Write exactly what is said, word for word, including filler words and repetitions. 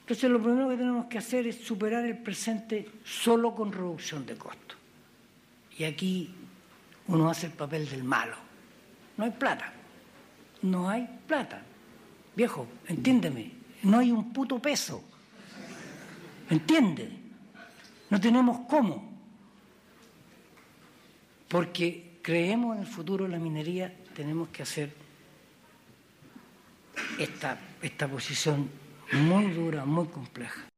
Entonces, lo primero que tenemos que hacer es superar el presente solo con reducción de costos. Y aquí uno hace el papel del malo. No hay plata. No hay plata. Viejo, entiéndeme, no hay un puto peso. ¿Entiende? No tenemos cómo. Porque creemos en el futuro de la minería, tenemos que hacer esta, esta posición muy dura, muy compleja.